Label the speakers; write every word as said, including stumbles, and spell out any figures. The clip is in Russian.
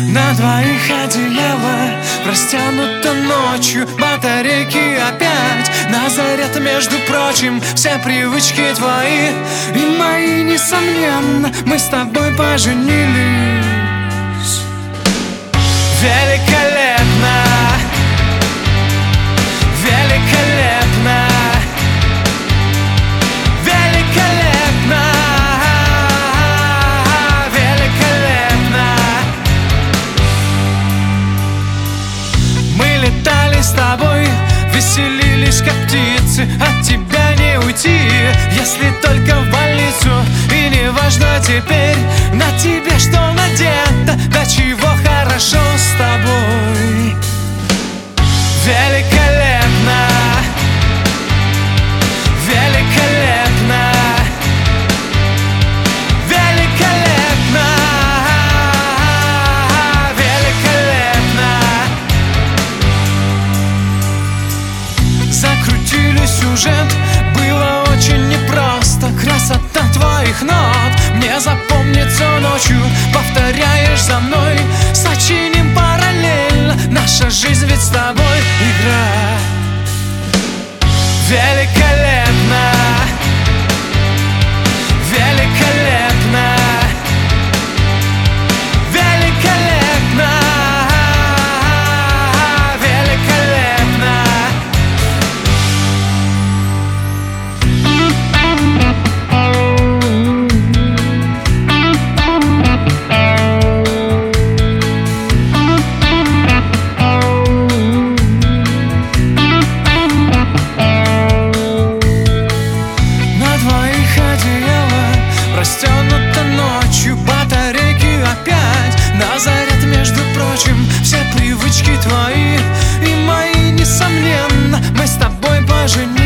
Speaker 1: На двоих одеяло растянуто ночью, батарейки опять на заряд, между прочим, все привычки твои и мои, несомненно, мы с тобой поженились. Великолепно, великолепно, великолепно, великолепно. Мы летали с тобой, веселились как птицы, от тебя не уйти, если только в больницу. И не важно теперь, на тебе что надето, до чего хорошо с тобой. Великолепно, великолепно, великолепно, великолепно. Закрутили сюжет, было очень непросто. Красота твоих нот мне запомнится ночью. Повторяешь за мной, сочиним параллельно. Наша жизнь ведь с тобой игра. Великолепно, великолепно, великолепно, великолепно. Растянуто ночью, батарейки опять на заряд, между прочим, все привычки твои и мои, несомненно, мы с тобой поженились.